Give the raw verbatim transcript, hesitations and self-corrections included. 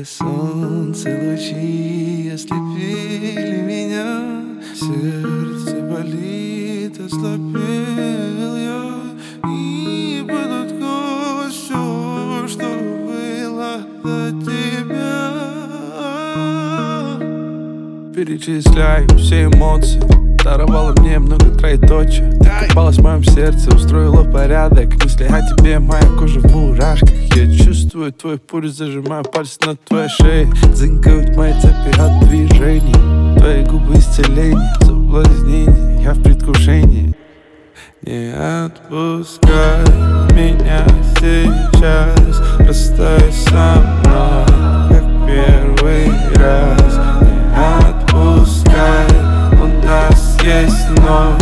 солнце лучи ослепили меня, сердце болит, ослабел я, и подоткнулось все, что было до тебя. Перечисляю все эмоции, даровала мне много троеточия. Копалась в моем сердце, устроила порядок. Мысли о тебе, моя кожа в мурашках. Я чувствую твой пульс, зажимаю пальцы на твоей шее. Зынкают мои цепи от движений. Твои губы исцеление, соблазнение, я в предвкушении. Не отпускай меня сейчас, расстаюсь со мной, как первый раз. Не отпускай, у нас есть ночь.